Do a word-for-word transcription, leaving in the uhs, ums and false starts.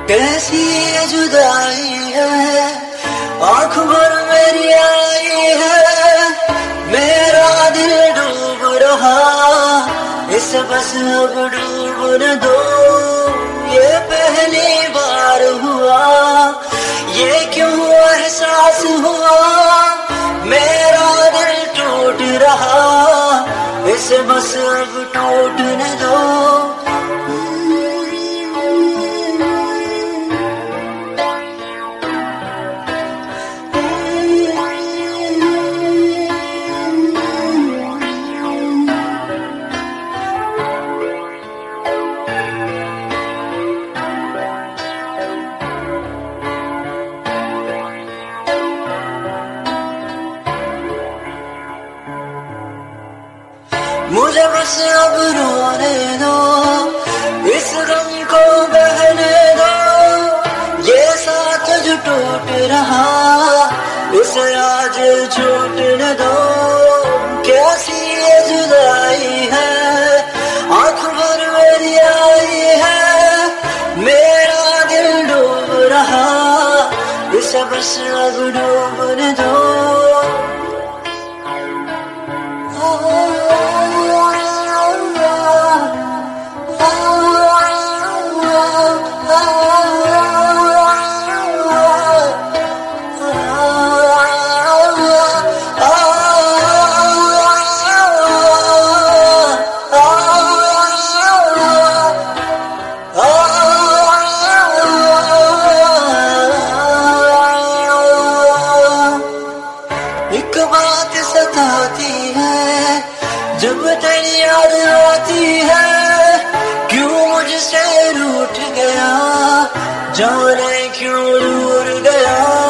कैसी ये जुदाई है, आँख भर मेरी आई है, मेरा दिल डूब रहा, इसे बस अब डूब न दो। ये पहली बार हुआ, ये क्यों एहसास हुआ, मेरा दिल टूट रहा, इसे बस अब टूट न दो। मुझे बस अब रोने दो, इस गम को बहने दो, ये साथ जो टूट रहा, इसे आज छूट न दो। कैसी ये जुदाई है, आँख भर मेरी आई है, मेरा दिल डूब रहा, इसे बस अब डूब न दो। एक बात सताती है, जब तेरी याद आती है, क्यों मुझसे रूठ गया, जाने क्यों दूर गया।